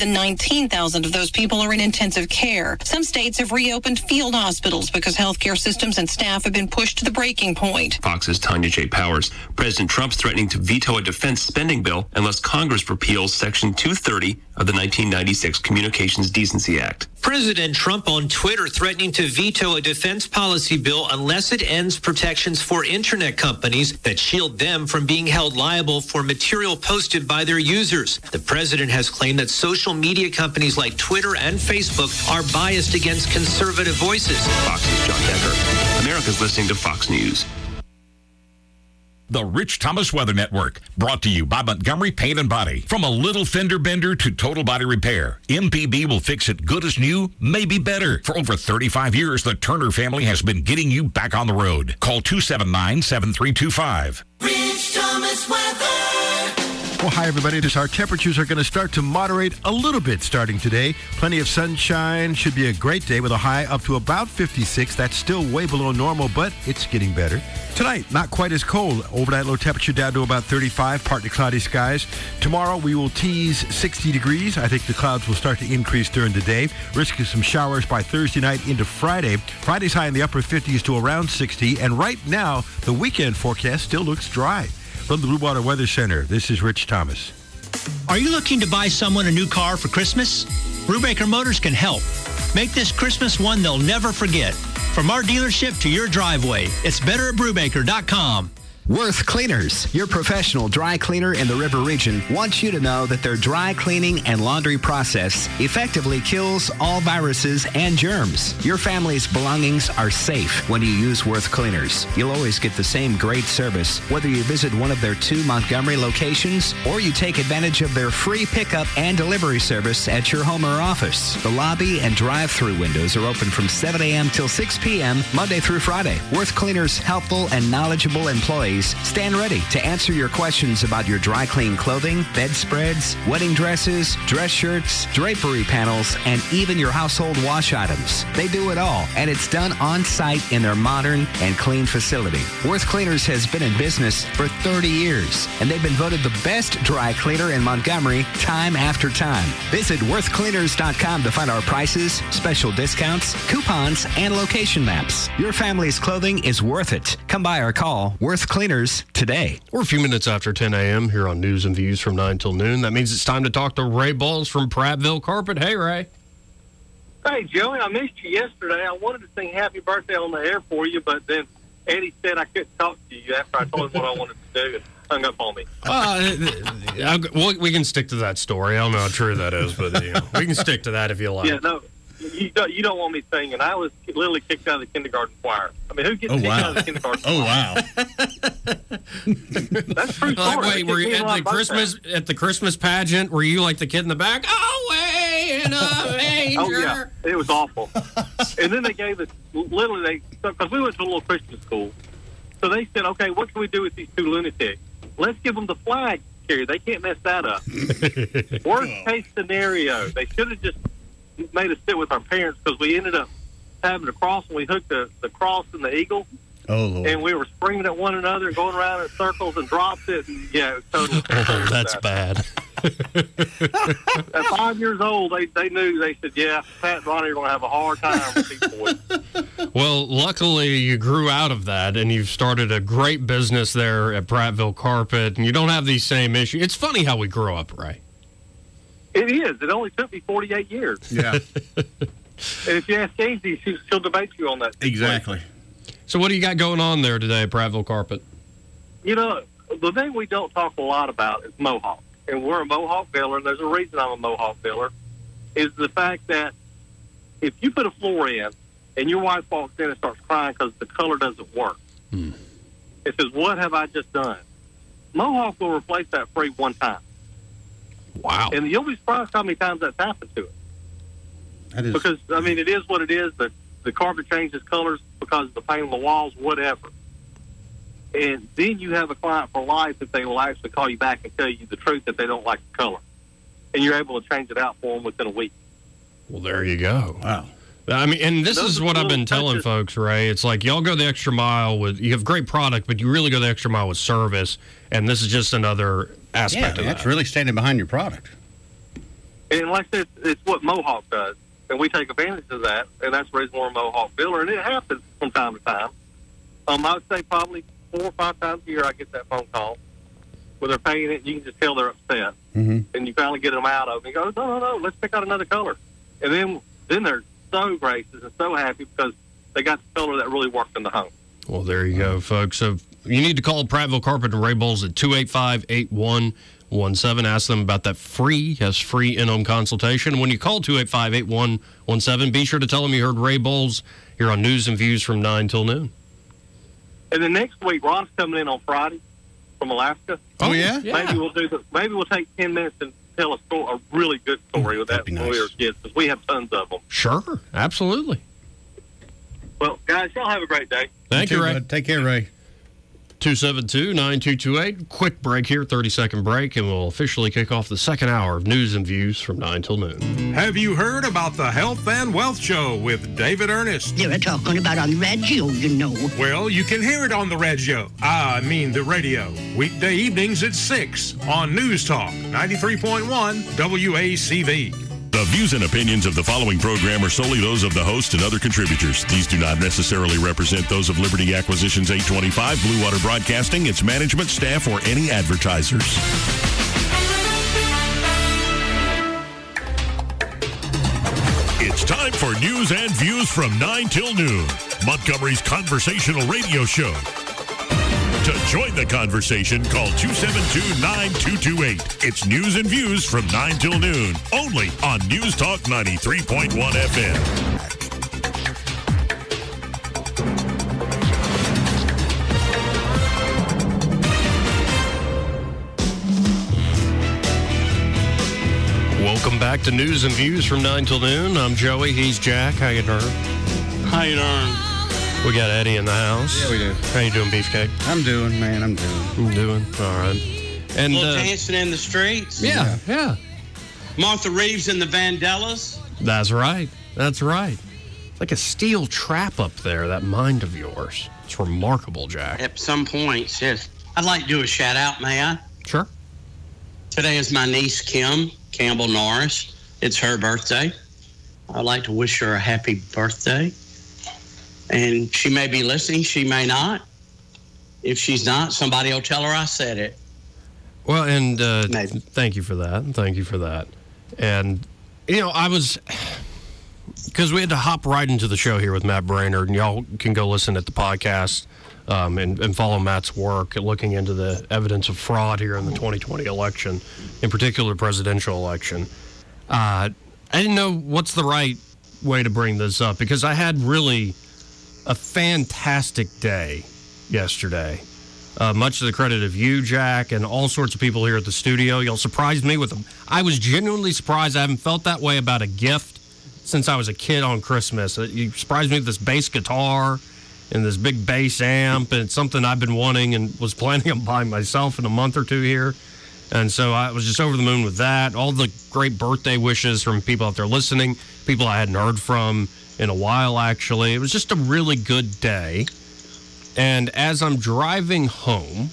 than 19,000 of those people are in intensive care. Some states have reopened field hospitals because healthcare systems and staff have been pushed to the breaking point. Fox's Tanya J. Powers. President Trump's threatening to veto a defense spending bill unless Congress repeals Section 230 of the 1996 Communications Decency Act. President Trump on Twitter threatening to veto a defense policy bill unless it ends protections for internet companies that shield them from being held liable for material posted by their users. The president has claimed that social media companies like Twitter and Facebook are biased against conservative voices. Fox's John Decker. America's listening to Fox News. The Rich Thomas Weather Network, brought to you by Montgomery Paint and Body. From a little fender bender to total body repair, MPB will fix it good as new, maybe better. For over 35 years, the Turner family has been getting you back on the road. Call 279-7325. Rich Thomas Weather. Well, hi, everybody. Our temperatures are going to start to moderate a little bit starting today. Plenty of sunshine. Should be a great day with a high up to about 56. That's still way below normal, but it's getting better. Tonight, not quite as cold. Overnight low temperature down to about 35, partly cloudy skies. Tomorrow, we will tease 60 degrees. I think the clouds will start to increase during the day. Risk of some showers by Thursday night into Friday. Friday's high in the upper 50s to around 60. And right now, the weekend forecast still looks dry. From the Blue Water Weather Center, this is Rich Thomas. Are you looking to buy someone a new car for Christmas? Brubaker Motors can help. Make this Christmas one they'll never forget. From our dealership to your driveway, it's better at Brubaker.com. Worth Cleaners, your professional dry cleaner in the River Region, wants you to know that their dry cleaning and laundry process effectively kills all viruses and germs. Your family's belongings are safe when you use Worth Cleaners. You'll always get the same great service, whether you visit one of their 2 Montgomery locations or you take advantage of their free pickup and delivery service at your home or office. The lobby and drive-through windows are open from 7 a.m. till 6 p.m. Monday through Friday. Worth Cleaners' helpful and knowledgeable employees stand ready to answer your questions about your dry clean clothing, bedspreads, wedding dresses, dress shirts, drapery panels, and even your household wash items. They do it all, and it's done on site in their modern and clean facility. Worth Cleaners has been in business for 30 years, and they've been voted the best dry cleaner in Montgomery time after time. Visit worthcleaners.com to find our prices, special discounts, coupons, and location maps. Your family's clothing is worth it. Come by or call Worth Cleaners today. We're a few minutes after 10 a.m. here on News and Views from 9 till noon. That means it's time to talk to Ray Bowles from Prattville Carpet. Hey, Ray. Hey, Joey, I missed you yesterday. I wanted to sing happy birthday on the air for you, but then Eddie said I couldn't talk to you after I told him what I wanted to do and hung up on me. Well, we can stick to that story. I don't know how true that is, but we can stick to that if you like. Yeah, no. You don't want me singing. I was literally kicked out of the kindergarten choir. I mean, who gets kicked out of the kindergarten choir? Oh, wow. That's true. Wait, were you at the Christmas pageant? Were you like the kid in the back? Away in a manger. Oh, yeah. It was awful. And then they gave us, literally, because we went to a little Christian school. So they said, okay, what can we do with these 2 lunatics? Let's give them the flag carrier. They can't mess that up. Worst case scenario, they should have just made us sit with our parents because we ended up having a cross and we hooked the cross and the eagle. Oh, Lord. And we were springing at one another and going around in circles and dropped it. And, yeah, it was totally. Oh, that's bad. At 5 years old, they knew. They said, yeah, Pat and Ronnie are going to have a hard time with these boys. Well, luckily you grew out of that and you've started a great business there at Prattville Carpet and you don't have these same issues. It's funny how we grow up, Ray. It is. It only took me 48 years. Yeah. And if you ask Casey, she'll debate you on that. Exactly. So what do you got going on there today at Prattville Carpet? You know, the thing we don't talk a lot about is Mohawk. And we're a Mohawk builder, and there's a reason I'm a Mohawk builder, is the fact that if you put a floor in and your wife walks in and starts crying because the color doesn't work, it says, what have I just done? Mohawk will replace that free one time. Wow. And you'll be surprised how many times that's happened to it. That is... Because, I mean, it is what it is. The carpet changes colors because of the paint on the walls, whatever. And then you have a client for life that they will actually call you back and tell you the truth that they don't like the color. And you're able to change it out for them within a week. Well, there you go. Wow. I mean, and this is what I've been telling folks, Ray. It's like y'all go the extra mile you have great product, but you really go the extra mile with service. And this is just another aspect of that. That's really standing behind your product. And like I said, it's what Mohawk does. And we take advantage of that, and that's the reason we're a Mohawk dealer. And it happens from time to time. I would say probably 4 or 5 times a year I get that phone call where they're paying it, and you can just tell they're upset. Mm-hmm. And you finally get them out of it. And you go, no, let's pick out another color. And then they're so gracious and so happy because they got the color that really worked in the home. Well, there you go, folks. So you need to call Prattville Carpet and Ray Bowles at 285-8117. Ask them about that free in-home consultation. When you call 285-8117, be sure to tell them you heard Ray Bowles here on News and Views from 9 till noon. And then next week, Ron's coming in on Friday from Alaska. Oh, yeah? Maybe we'll take 10 minutes and tell a really good story with that when we were kids, because we have tons of them. Sure, absolutely. Well, guys, y'all have a great day. Thank you, Ray. Bud. Take care, Ray. 272-9228. Quick break here, 30-second break, and we'll officially kick off the second hour of News and Views from 9 till noon. Have you heard about the Health and Wealth Show with David Ernest? They were talking about on the radio, you know. Well, you can hear it on the radio. The radio. Weekday evenings at 6 on News Talk 93.1 WACV. The views and opinions of the following program are solely those of the host and other contributors. These do not necessarily represent those of Liberty Acquisitions 825, Blue Water Broadcasting, its management, staff, or any advertisers. It's time for News and Views from 9 till noon, Montgomery's conversational radio show. To join the conversation, call 272-9228. It's News and Views from 9 till noon, only on News Talk 93.1 FM. Welcome back to News and Views from 9 till noon. I'm Joey. He's Jack. How you doing? How you doing? We got Eddie in the house. Yeah, we do. How you doing, Beefcake? I'm doing, man. I'm doing. All right. And a little dancing in the streets. Yeah. Martha Reeves and the Vandellas. That's right. It's like a steel trap up there, that mind of yours. It's remarkable, Jack. At some points, yes. I'd like to do a shout out, may I? Sure. Today is my niece, Kim Campbell Norris. It's her birthday. I'd like to wish her a happy birthday. And she may be listening. She may not. If she's not, somebody will tell her I said it. Well, and thank you for that. And, I was, because we had to hop right into the show here with Matt Brainerd, and y'all can go listen at the podcast and follow Matt's work looking into the evidence of fraud here in the 2020 election, in particular presidential election. I didn't know what's the right way to bring this up, because I had really a fantastic day yesterday. Much to the credit of you, Jack, and all sorts of people here at the studio. Y'all surprised me with them. I was genuinely surprised. I haven't felt that way about a gift since I was a kid on Christmas. You surprised me with this bass guitar and this big bass amp, and it's something I've been wanting and was planning on buying myself in a month or two here. And so I was just over the moon with that. All the great birthday wishes from people out there listening, people I hadn't heard from in a while, actually. It was just a really good day. And as I'm driving home,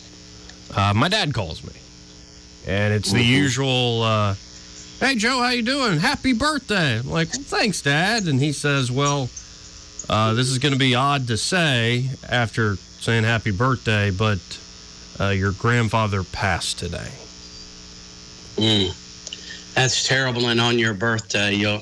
my dad calls me. And it's the usual, hey, Joe, how you doing? Happy birthday. I'm like, well, thanks, Dad. And he says, well, this is going to be odd to say after saying happy birthday, but your grandfather passed today. That's terrible. And on your birthday, you'll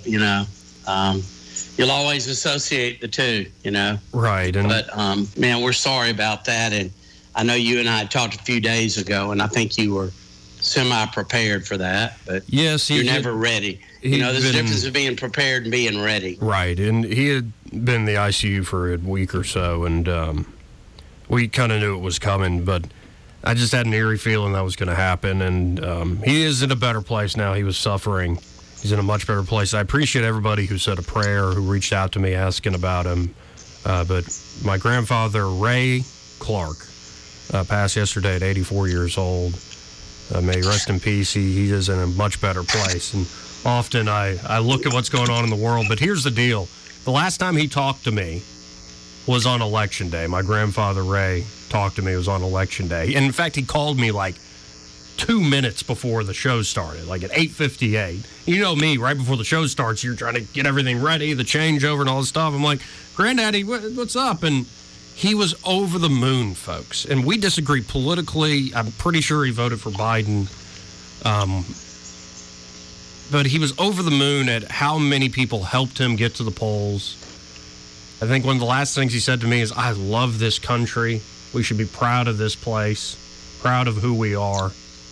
always associate the two, Right. But, man, we're sorry about that. And I know you and I talked a few days ago, and I think you were semi-prepared for that. But yes, you're never ready. There's a difference of being prepared and being ready. Right. And he had been in the ICU for a week or so, and we kind of knew it was coming, but I just had an eerie feeling that was going to happen. And he is in a better place now. He was suffering. He's in a much better place. I appreciate everybody who said a prayer, who reached out to me asking about him. But my grandfather, Ray Clark, passed yesterday at 84 years old. May he rest in peace. He is in a much better place. And often I look at what's going on in the world, but here's the deal. The last time he talked to me was on Election Day. My grandfather, Ray, talked to me. It was on Election Day. And in fact, he called me like 2 minutes before the show started, like at 8:58. You know me, right before the show starts, you're trying to get everything ready, the changeover and all this stuff. I'm like, Granddaddy, what's up? And he was over the moon, folks. And we disagree politically. I'm pretty sure he voted for Biden. But he was over the moon at how many people helped him get to the polls. I think one of the last things he said to me is, I love this country. We should be proud of this place, proud of who we are.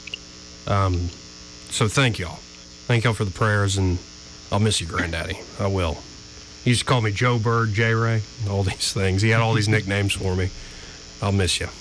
So thank y'all. Thank y'all for the prayers, and I'll miss you, Granddaddy. I will. He used to call me Joe Bird, J-Ray, all these things. He had all these nicknames for me. I'll miss you.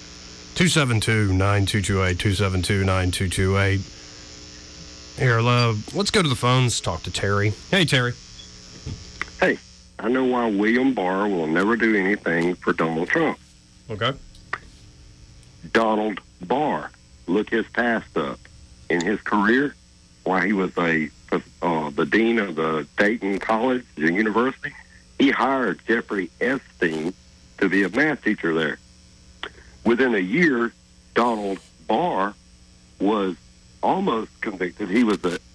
272-9228, 272-9228. Here, let's go to the phones, talk to Terry. Hey, Terry. Hey, I know why William Barr will never do anything for Donald Trump. Okay. Donald Barr, look his past up. In his career, while he was the dean of the Dayton College, the university, he hired Jeffrey Epstein to be a math teacher there. Within a year, Donald Barr was almost convicted. He was they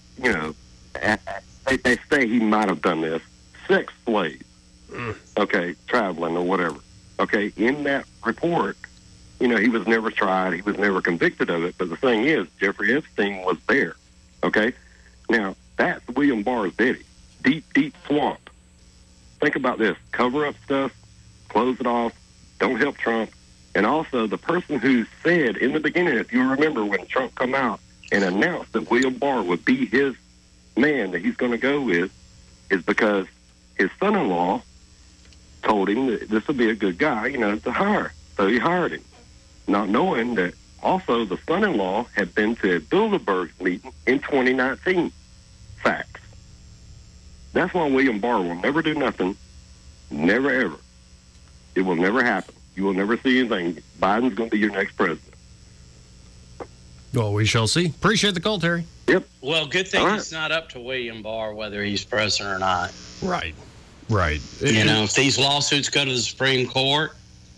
say he might have done this, sex slave, okay, traveling or whatever. Okay, in that report, he was never tried. He was never convicted of it. But the thing is, Jeffrey Epstein was there. Okay? Now, that's William Barr's daddy. Deep, deep swamp. Think about this. Cover up stuff, close it off, don't help Trump. And also, the person who said in the beginning, if you remember when Trump come out and announced that William Barr would be his man that he's going to go with, is because his son-in-law told him that this would be a good guy, to hire. So he hired him, not knowing that also the son-in-law had been to a Bilderberg meeting in 2019. Facts. That's why William Barr will never do nothing. Never, ever. It will never happen. You will never see anything. Biden's going to be your next president. Well, we shall see. Appreciate the call, Terry. Yep. Well, good thing it's not up to William Barr whether he's president or not. Right. Right. If these lawsuits go to the Supreme Court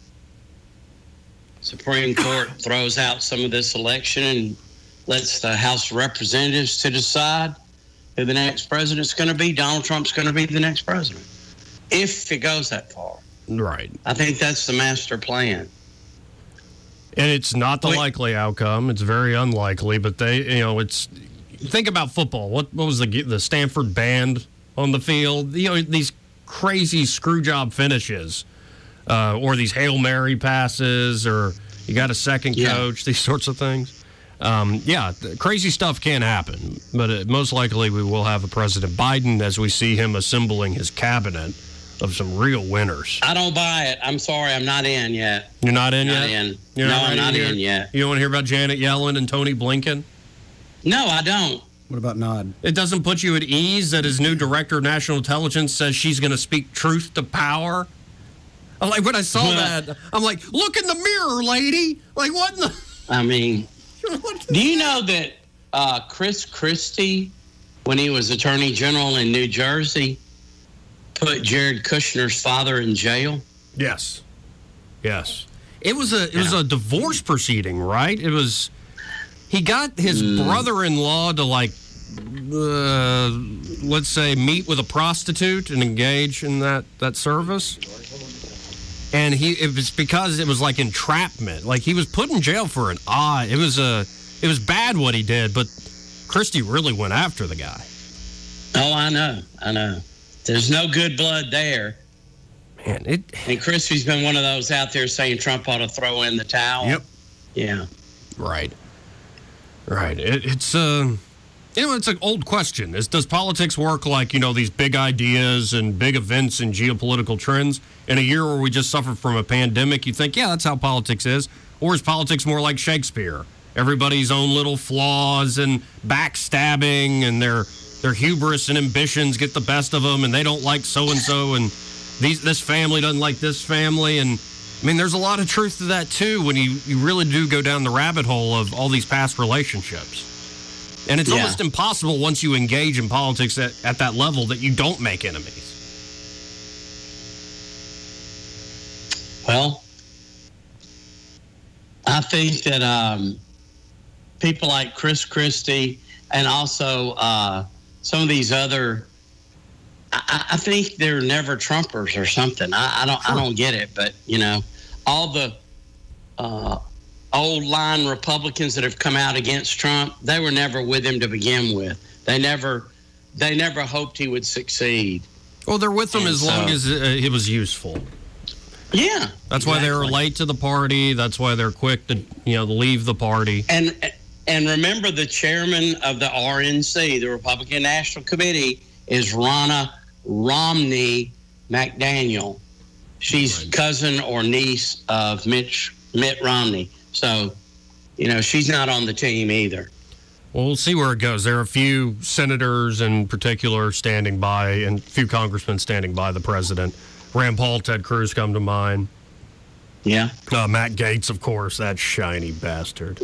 throws out some of this election and lets the House of Representatives to decide who the next president's going to be. Donald Trump's going to be the next president, if it goes that far. Right. I think that's the master plan. And it's not the likely outcome. It's very unlikely, but it's... Think about football. What was the Stanford band on the field? These crazy screw job finishes, or these Hail Mary passes, or you got a second coach, these sorts of things. Crazy stuff can happen, but most likely we will have a President Biden as we see him assembling his cabinet of some real winners. I don't buy it. I'm sorry, I'm not in yet. You're not in yet? I'm not in yet. You don't want to hear about Janet Yellen and Tony Blinken? No, I don't. What about Nod? It doesn't put you at ease that his new director of national intelligence says she's going to speak truth to power? When I saw that, I'm like, look in the mirror, lady. Like, what in the... I mean, do you know that Chris Christie, when he was Attorney General in New Jersey, put Jared Kushner's father in jail? Yes. It was a divorce proceeding, right? It was... He got his brother-in-law to, let's say, meet with a prostitute and engage in that service. And it was because it was like entrapment. Like, he was put in jail for an odd... It was bad what he did, but Christie really went after the guy. Oh, I know. There's no good blood there. Man, And Christie's been one of those out there saying Trump ought to throw in the towel. Yep. Yeah. Right. It's it's an old question. Does politics work like, these big ideas and big events and geopolitical trends? In a year where we just suffered from a pandemic, you think, yeah, that's how politics is. Or is politics more like Shakespeare? Everybody's own little flaws and backstabbing and their hubris and ambitions get the best of them, and they don't like so-and-so, and this family doesn't like this family. And I mean, there's a lot of truth to that, too, when you really do go down the rabbit hole of all these past relationships. And it's almost impossible once you engage in politics at that level that you don't make enemies. Well, I think that people like Chris Christie and also some of these other. I think they're never Trumpers or something. I don't get it, but all the old line Republicans that have come out against Trump, they were never with him to begin with. They never hoped he would succeed. Well, they're with him as long as it was useful. Yeah, that's why they were late to the party. That's why they're quick to leave the party. And remember, the chairman of the RNC, the Republican National Committee, is Ronna Romney McDaniel. She's cousin or niece of Mitt Romney. So, she's not on the team either. Well, we'll see where it goes. There are a few senators in particular standing by and a few congressmen standing by the president. Rand Paul, Ted Cruz come to mind. Yeah. Matt Gaetz, of course, that shiny bastard.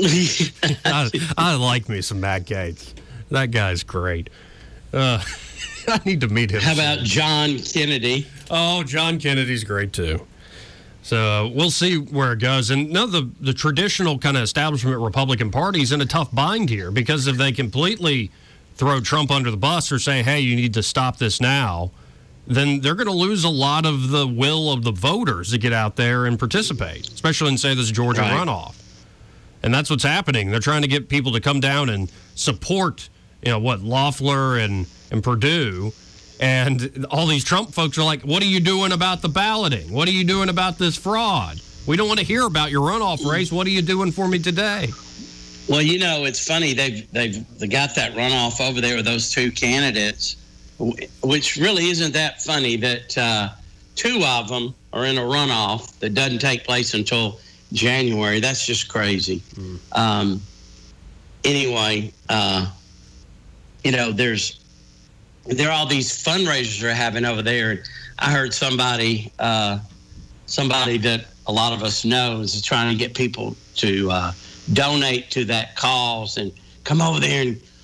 I like me some Matt Gaetz. That guy's great. I need to meet him. How about John Kennedy? Oh, John Kennedy's great, too. So we'll see where it goes. And the traditional kind of establishment Republican Party is in a tough bind here, because if they completely throw Trump under the bus or say, hey, you need to stop this now, then they're going to lose a lot of the will of the voters to get out there and participate, especially in, say, this Georgia runoff. And that's what's happening. They're trying to get people to come down and support, Loeffler and Perdue. And all these Trump folks are like, what are you doing about the balloting? What are you doing about this fraud? We don't want to hear about your runoff race. What are you doing for me today? Well, it's funny. They've got that runoff over there with those two candidates, which really isn't that funny that two of them are in a runoff that doesn't take place until January. That's just crazy. Anyway, there are all these fundraisers they're having over there. And I heard somebody that a lot of us know is trying to get people to donate to that cause and come over there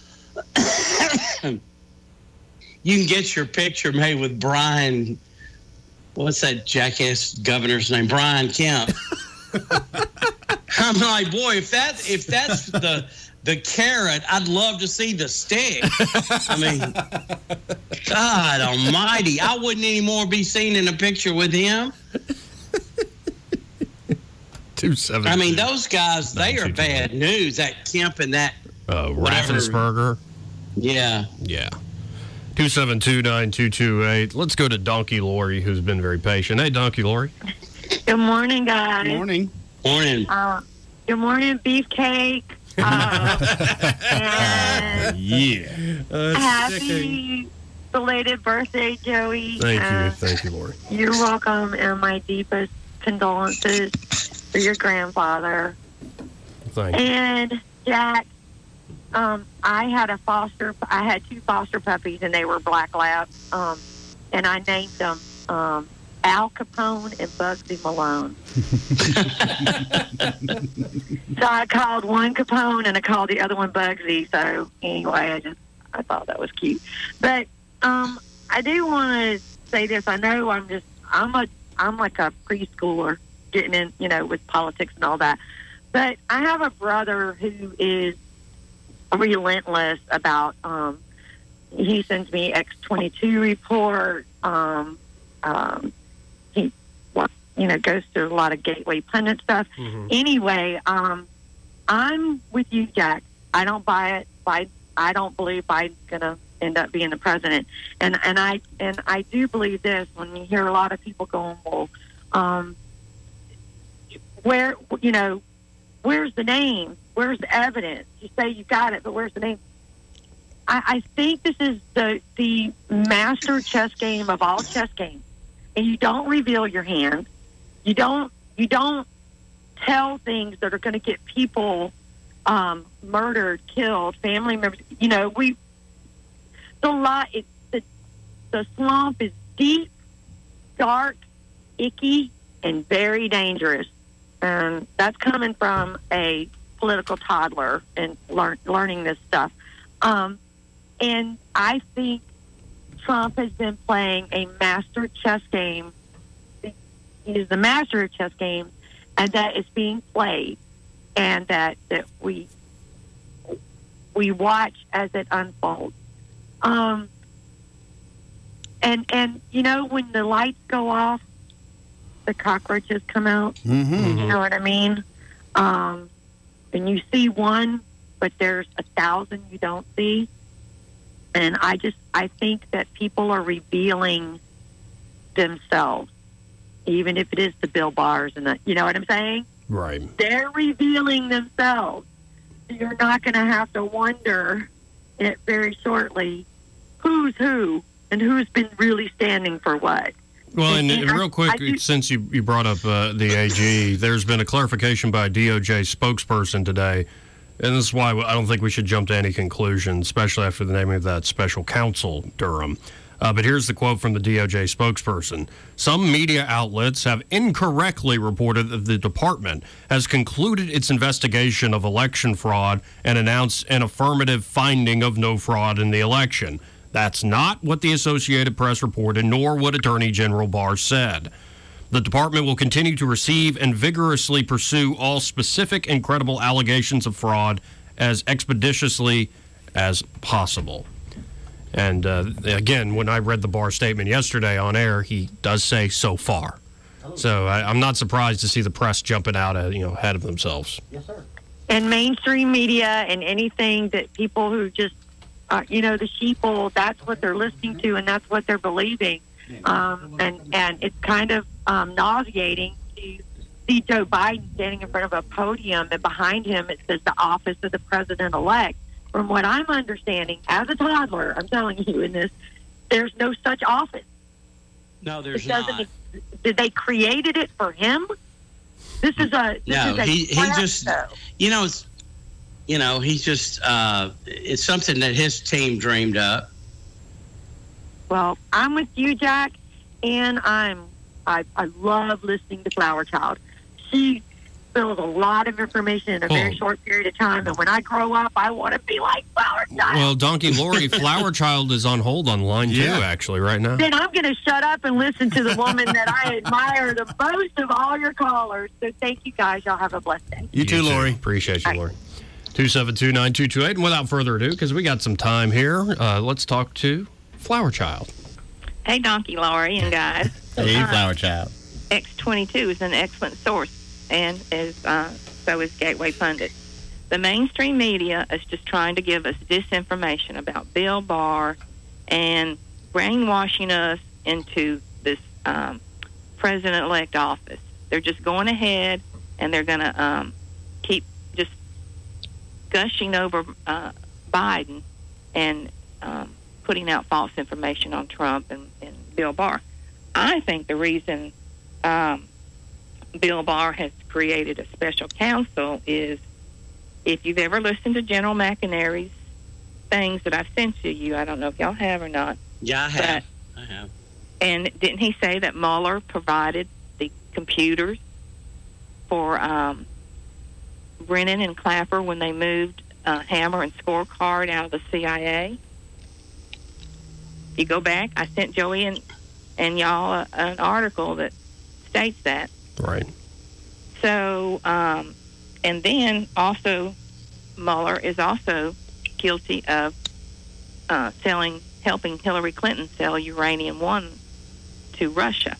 and you can get your picture made with Brian. What's that jackass governor's name? Brian Kemp. I'm like, boy, if that's the carrot, I'd love to see the stick. I mean, God almighty. I wouldn't anymore be seen in a picture with him. 272. I mean, those guys, they are bad news. That Kemp and that Raffensperger. Yeah. Yeah. 272-9228. Let's go to Donkey Lori, who's been very patient. Hey, Donkey Lori. Good morning, guys. Good morning. Morning. Good morning, Beefcake. And happy belated birthday, Joey. Thank you, Lori. You're welcome, and my deepest condolences for your grandfather. Thank you. And Jack, I had two foster puppies, and they were black labs, and I named them Al Capone and Bugsy Malone. So I called one Capone and I called the other one Bugsy. So anyway, I thought that was cute. But I do want to say this. I know I'm like a preschooler getting in, with politics and all that. But I have a brother who is relentless about. He sends me X-22 report. He goes through a lot of Gateway Pundit stuff. Mm-hmm. Anyway, I'm with you, Jack. I don't buy it. I don't believe Biden's going to end up being the president. And I do believe this when you hear a lot of people going, well, where's the name? Where's the evidence? You say you got it, but where's the name? I think this is the master chess game of all chess games. And you don't reveal your hand. You don't tell things that are going to get people murdered, killed, family members. The swamp is deep, dark, icky, and very dangerous. And that's coming from a political toddler and learning this stuff. And I think Trump has been playing a master chess game. He is the master of chess games, and that is being played, and that we we watch as it unfolds. And you know, when the lights go off, the cockroaches come out. Mm-hmm. You know what I mean? And you see one, but there's 1,000 you don't see. And I think that people are revealing themselves, even if it is the Bill Barrs and you know what I'm saying? Right. They're revealing themselves. So you're not going to have to wonder it very shortly who's who and who's been really standing for what. Well, and real quick, since you brought up the AG, there's been a clarification by a DOJ spokesperson today, and this is why I don't think we should jump to any conclusion, especially after the naming of that special counsel, Durham. But here's the quote from the DOJ spokesperson. Some media outlets have incorrectly reported that the department has concluded its investigation of election fraud and announced an affirmative finding of no fraud in the election. That's not what the Associated Press reported, nor what Attorney General Barr said. The department will continue to receive and vigorously pursue all specific and credible allegations of fraud as expeditiously as possible. And again, when I read the Barr statement yesterday on air, he does say so far. So I'm not surprised to see the press jumping out ahead of themselves. Yes, sir. And mainstream media and anything that people who just, the sheeple, that's what they're listening to and that's what they're believing. And it's kind of nauseating to see Joe Biden standing in front of a podium and behind him it says the office of the president-elect. From what I'm understanding, as a toddler, I'm telling you in this, there's no such office. No, there's not. Did they created it for him? This is a he just he's just it's something that his team dreamed up. Well, I'm with you, Jack, and I love listening to Flower Child. She spills a lot of information in a very short period of time, and when I grow up, I want to be like Flower Child. Well, Donkey Lori, Flower Child is on hold on line 2, actually, right now. Then I'm going to shut up and listen to the woman that I admire the most of all your callers. So thank you, guys. Y'all have a blessed day. You too, Lori. Appreciate you, Lori. 272-9228. And without further ado, because we got some time here, let's talk to Flower Child. Hey, Donkey Lori and guys. Hey, Flower Child. X22 is an excellent source, and so is Gateway Pundit. The mainstream media is just trying to give us disinformation about Bill Barr and brainwashing us into this president-elect office. They're just going ahead, and they're going to keep just gushing over Biden and putting out false information on Trump and Bill Barr. I think the reason Bill Barr has created a special counsel is, if you've ever listened to General McInerney's things that I've sent to you, I don't know if y'all have or not. Yeah, I have. And didn't he say that Mueller provided the computers for Brennan and Clapper when they moved Hammer and Scorecard out of the CIA? If you go back, I sent Joey and y'all an article that states that. Right. So, and then also, Mueller is also guilty of helping Hillary Clinton sell uranium-1 to Russia.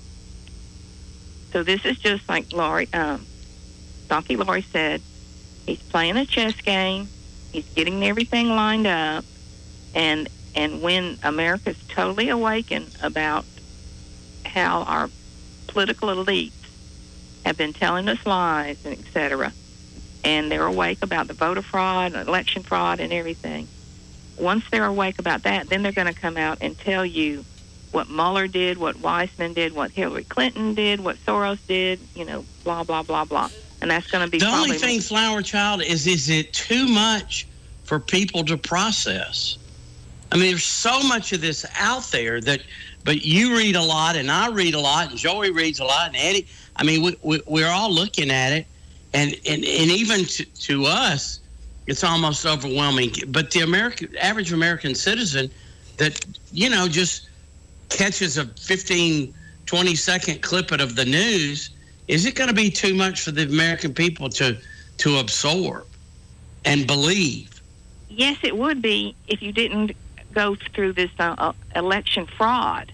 So this is just like Donkey Lori said, he's playing a chess game, he's getting everything lined up, and when America's totally awakened about how our political elites have been telling us lies and et cetera, and they're awake about the voter fraud, election fraud, and everything. Once they're awake about that, then they're going to come out and tell you what Mueller did, what Weissman did, what Hillary Clinton did, what Soros did, blah, blah, blah, blah. And that's going to be the only thing, Flower Child, is it too much for people to process? I mean, there's so much of this out there but you read a lot, and I read a lot, and Joey reads a lot, and Eddie. I mean, we're all looking at it, and even to us, it's almost overwhelming. But the average American citizen that, just catches a 15, 20-second clip of the news, is it going to be too much for the American people to absorb and believe? yes, it would be if you didn't go through this election fraud,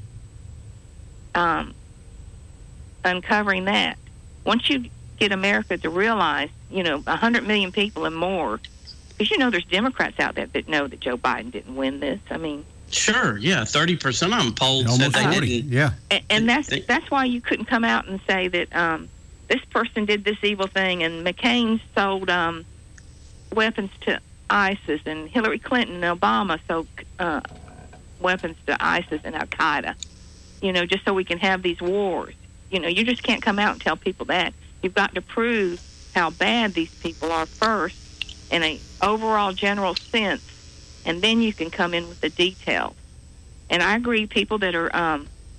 uncovering that. Once you get America to realize, 100 million people and more, because there's Democrats out there that know that Joe Biden didn't win this. I mean, sure, yeah, 30% of them polled said they 40. didn't. Yeah, and that's why you couldn't come out and say that this person did this evil thing, and McCain sold weapons to ISIS, and Hillary Clinton and Obama sold weapons to ISIS and Al Qaeda. Just so we can have these wars. You just can't come out and tell people that. You've got to prove how bad these people are first, in an overall general sense, and then you can come in with the details. And I agree, people that are,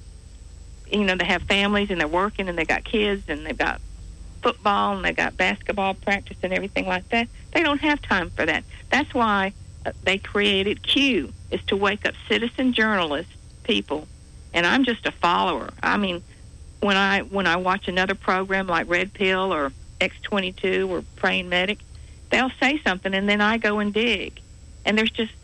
they have families and they're working and they got kids and they've got football and they got basketball practice and everything like that, they don't have time for that. That's why they created Q, is to wake up citizen journalists, people. And I'm just a follower. I mean, when I watch another program like Red Pill or X22 or Praying Medic, they'll say something and then I go and dig. And there's just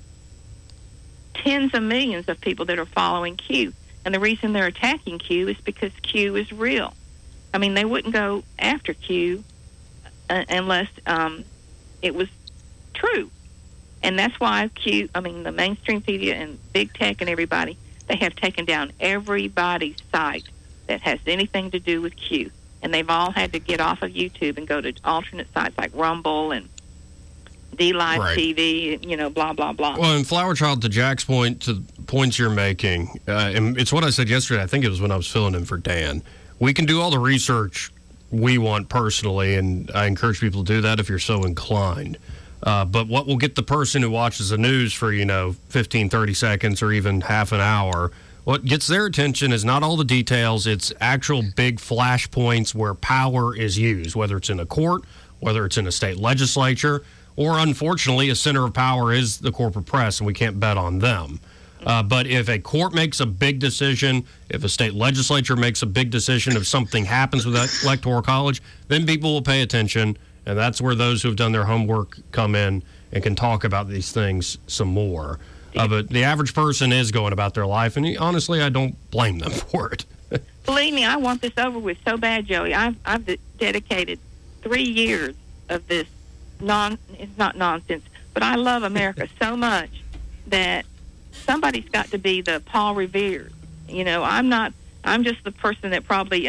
tens of millions of people that are following Q. And the reason they're attacking Q is because Q is real. I mean, they wouldn't go after Q unless it was true. And that's why the mainstream media and big tech and everybody, they have taken down everybody's site that has anything to do with Q. And they've all had to get off of YouTube and go to alternate sites like Rumble and D-Live TV, blah, blah, blah. Well, and Flower Child, to Jack's point, to the points you're making, and it's what I said yesterday. I think it was when I was filling in for Dan. We can do all the research we want personally, and I encourage people to do that if you're so inclined. But what will get the person who watches the news for, 15, 30 seconds or even half an hour, what gets their attention is not all the details. It's actual big flashpoints where power is used, whether it's in a court, whether it's in a state legislature, or unfortunately, a center of power is the corporate press, and we can't bet on them. But if a court makes a big decision, if a state legislature makes a big decision, if something happens with that electoral college, then people will pay attention, and that's where those who have done their homework come in and can talk about these things some more. But the average person is going about their life, and honestly, I don't blame them for it. Believe me, I want this over with so bad, Joey. I've dedicated 3 years of this it's not nonsense, but I love America so much that somebody's got to be the Paul Revere. I'm just the person that probably,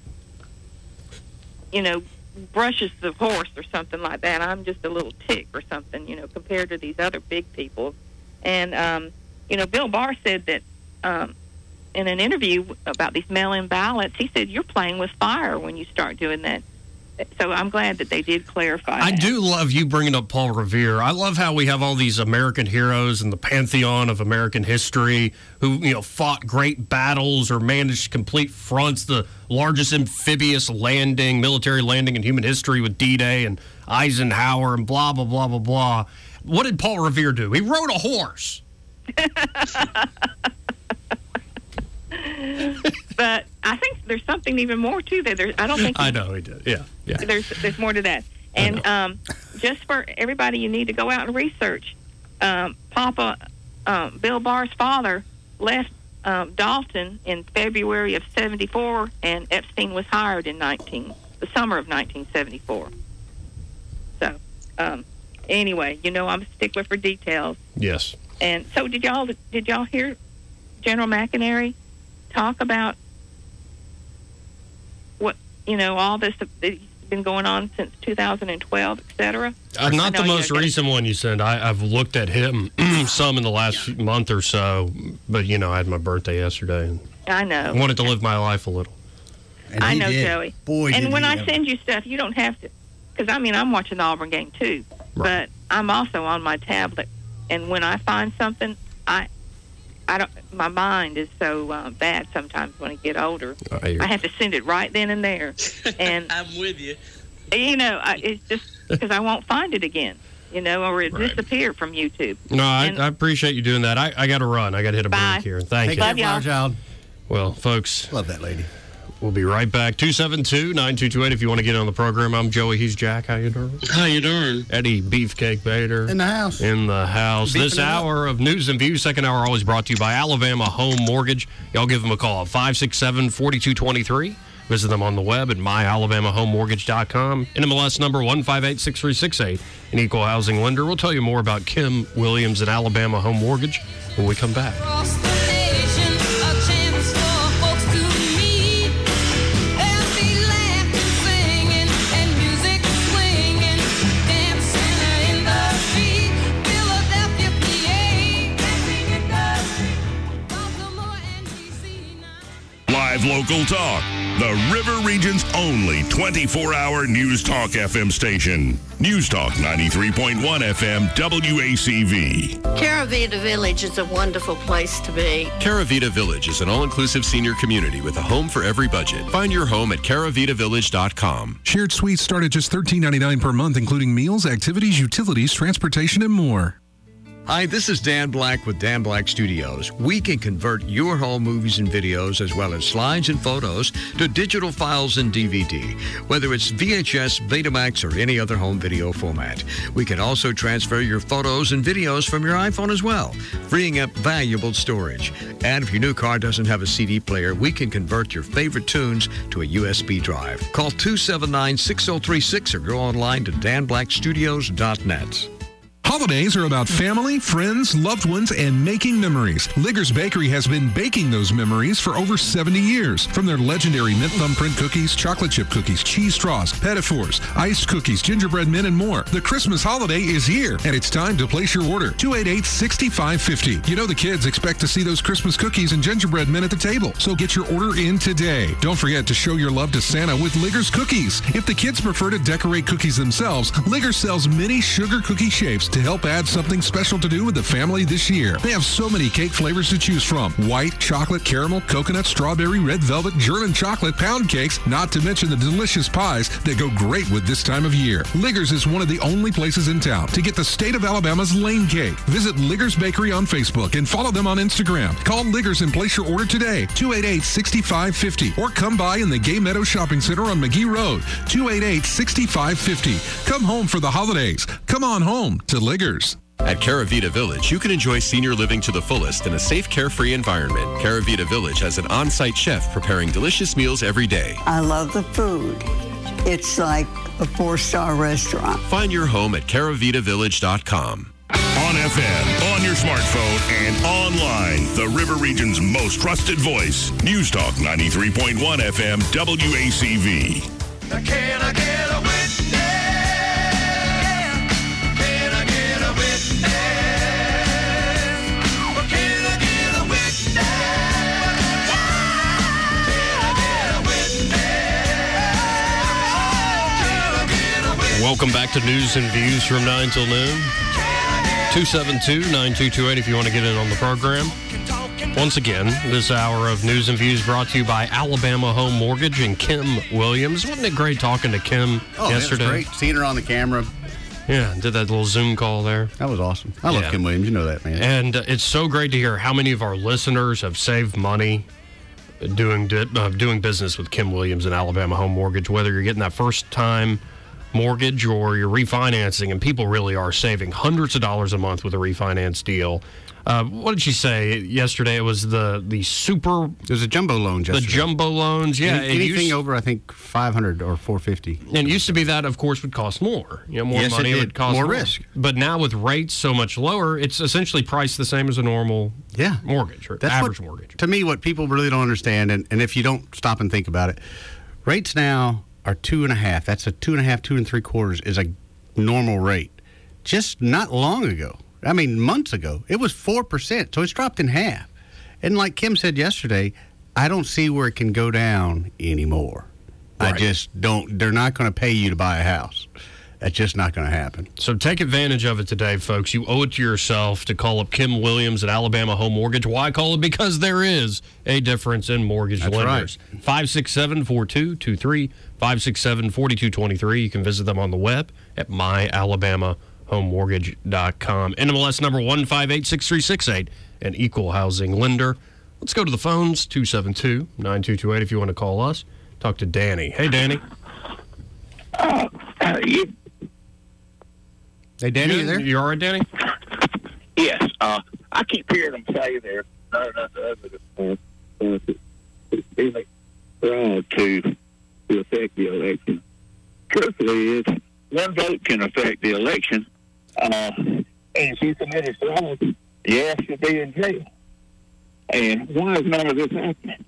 brushes the horse or something like that. I'm just a little tick or something, compared to these other big people. And, Bill Barr said that in an interview about these mail-in ballots, he said, you're playing with fire when you start doing that. So I'm glad that they did clarify that. I do love you bringing up Paul Revere. I love how we have all these American heroes in the pantheon of American history who, fought great battles or managed complete fronts, the largest amphibious military landing in human history with D-Day and Eisenhower and blah, blah, blah, blah, blah. What did Paul Revere do? He rode a horse. But I think there's something even more to that. I don't think. I know he did. Yeah. There's more to that. And just for everybody, you need to go out and research. Papa, Bill Barr's father, left Dalton in February of '74, and Epstein was hired in the summer of 1974. So, anyway, I'm a stickler for details. Yes. And so, did y'all hear General McInerney talk about what all this that's been going on since 2012, etc.? Not the most recent one you sent. I've looked at him some in the last month or so, but I had my birthday yesterday, and I know I wanted to live my life a little. And I know, Joey. Boy, and when I send you stuff, you don't have to, because I'm watching the Auburn game too, but I'm also on my tablet, and when I find something, I don't. My mind is so bad sometimes when I get older. I have to send it right then and there. And I'm with you. It's just because I won't find it again. Or it disappeared from YouTube. No, I appreciate you doing that. I got to run. I got to hit a break here. Thank you. Love y'all. Well, folks, love that lady. We'll be right back. 272-9228 if you want to get on the program. I'm Joey. He's Jack. How you doing? How you doing? Eddie Beefcake Bader. In the house. In the house. This hour of News and Views, second hour, always brought to you by Alabama Home Mortgage. Y'all give them a call at 567-4223. Visit them on the web at myalabamahomemortgage.com. NMLS number 1586368. An equal housing lender. We'll tell you more about Kim Williams and Alabama Home Mortgage when we come back. Live local talk. The River Region's only 24-hour News Talk FM station. News Talk 93.1 FM WACV. Caravita Village is a wonderful place to be. Caravita Village is an all-inclusive senior community with a home for every budget. Find your home at caravitavillage.com. Shared suites start at just $13.99 per month, including meals, activities, utilities, transportation, and more. Hi, this is Dan Black with Dan Black Studios. We can convert your home movies and videos, as well as slides and photos, to digital files and DVD, whether it's VHS, Betamax, or any other home video format. We can also transfer your photos and videos from your iPhone as well, freeing up valuable storage. And if your new car doesn't have a CD player, we can convert your favorite tunes to a USB drive. Call 279-6036 or go online to danblackstudios.net. Holidays are about family, friends, loved ones, and making memories. Liggers Bakery has been baking those memories for over 70 years. From their legendary mint thumbprint cookies, chocolate chip cookies, cheese straws, petit fours, iced cookies, gingerbread men, and more. The Christmas holiday is here, and it's time to place your order. 288-6550. You know the kids expect to see those Christmas cookies and gingerbread men at the table, so get your order in today. Don't forget to show your love to Santa with Liggers cookies. If the kids prefer to decorate cookies themselves, Liggers sells mini sugar cookie shapes to help add something special to do with the family this year. They have so many cake flavors to choose from. White, chocolate, caramel, coconut, strawberry, red velvet, German chocolate, pound cakes, not to mention the delicious pies that go great with this time of year. Liggers is one of the only places in town to get the state of Alabama's Lane Cake. Visit Liggers Bakery on Facebook and follow them on Instagram. Call Liggers and place your order today, 288-6550, or come by in the Gay Meadow Shopping Center on McGee Road, 288-6550. Come home for the holidays. Come on home to Liggers. At Caravita Village, you can enjoy senior living to the fullest in a safe, carefree environment. Caravita Village has an on-site chef preparing delicious meals every day. I love the food. It's like a 4-star restaurant. Find your home at caravitavillage.com. On FM, on your smartphone, and online. The River Region's most trusted voice. News Talk 93.1 FM WACV. Now can I get a witness? Can I get a witness? Or can I get a witness? Can I get a witness? Welcome back to News and Views from 9 till noon. 272-9228 if you want to get in on the program. Once again, this hour of News and Views brought to you by Alabama Home Mortgage and Kim Williams. Wasn't it great talking to Kim yesterday? It was great. Seeing her on the camera. Yeah, did that little Zoom call there. That was awesome. I love Kim Williams. You know that, man. And it's so great to hear how many of our listeners have saved money doing business with Kim Williams and Alabama Home Mortgage, whether you're getting that first-time mortgage or you're refinancing, and people really are saving hundreds of dollars a month with a refinance deal. What did she say yesterday? It was the super... There's a jumbo loan yesterday. The jumbo loans, yeah. Anything over, I think, 500 or 450. And it used to be that, of course, would cost more. You know, more yes, money it would cost more risk. But now with rates so much lower, it's essentially priced the same as a normal mortgage or average mortgage. To me, what people really don't understand, and if you don't stop and think about it, rates now are 2.5. That's a 2.5, 2 3/4 is a normal rate. Just not long ago, I mean months ago, it was 4%. So it's dropped in half. And like Kim said yesterday, I don't see where it can go down anymore. Right. I just don't. They're not going to pay you to buy a house. That's just not going to happen. So take advantage of it today, folks. You owe it to yourself to call up Kim Williams at Alabama Home Mortgage. Why call it? Because there is a difference in mortgage lenders. Right. 567-4223, 567-4223. You can visit them on the web at myalabamahomemortgage.com. NMLS number 1586368, an equal housing lender. Let's go to the phones, 272-9228 if you want to call us. Talk to Danny. Hey, Danny. Hey, Danny, you there? You all right, Danny? Yes. I keep hearing them say there's not enough evidence to affect the election. Truthfully, is one vote can affect the election. And if you committed fraud, yes, you'll be in jail. And why is none of this happening?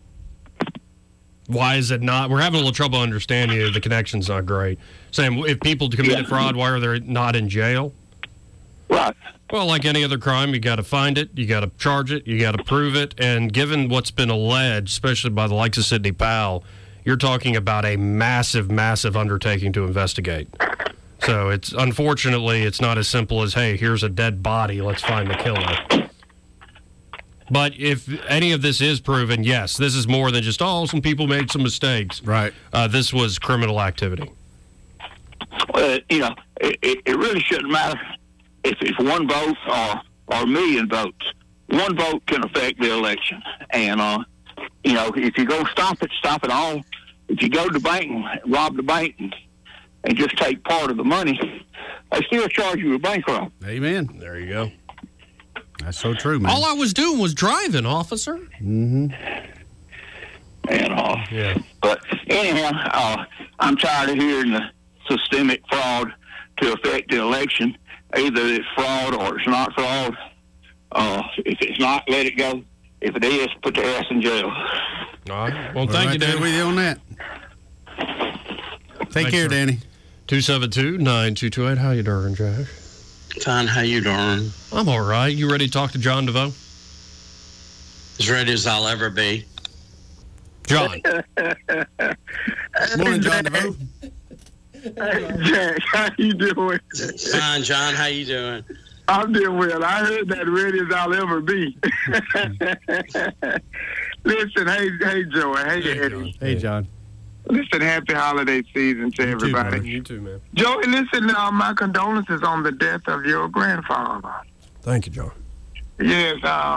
Why is it not? We're having a little trouble understanding you. The connection's not great. Saying if people committed fraud, why are they not in jail? Right. Well, like any other crime, you got to find it, you got to charge it, you got to prove it. And given what's been alleged, especially by the likes of Sidney Powell, you're talking about a massive, massive undertaking to investigate. So unfortunately, it's not as simple as, hey, here's a dead body, let's find the killer. But if any of this is proven, yes, this is more than just, some people made some mistakes. Right. This was criminal activity. It really shouldn't matter if it's one vote or a million votes. One vote can affect the election. And, if you go stop it all. If you go to the bank and rob the bank and just take part of the money, they still charge you a bank robbery. Amen. There you go. That's so true, man. All I was doing was driving, officer. Mm-hmm. And, But anyhow, I'm tired of hearing the systemic fraud to affect the election. Either it's fraud or it's not fraud. If it's not, let it go. If it is, put the ass in jail. All right. Well, thank you, there Danny. with you on that. Take care, sir. Danny. 272-9228. How you doing, Jack? Fine. How you doing? I'm all right. You ready to talk to John DeVoe? As ready as I'll ever be. John. Morning, John DeVoe. Jack, how you doing? Fine, John. How you doing? I'm doing well. I heard that ready as I'll ever be. Listen, hey, Joey. Hey, Eddie. Hey, John. Listen, happy holiday season to everybody. You too, man. Joey, listen, my condolences on the death of your grandfather. Thank you, John. Yes,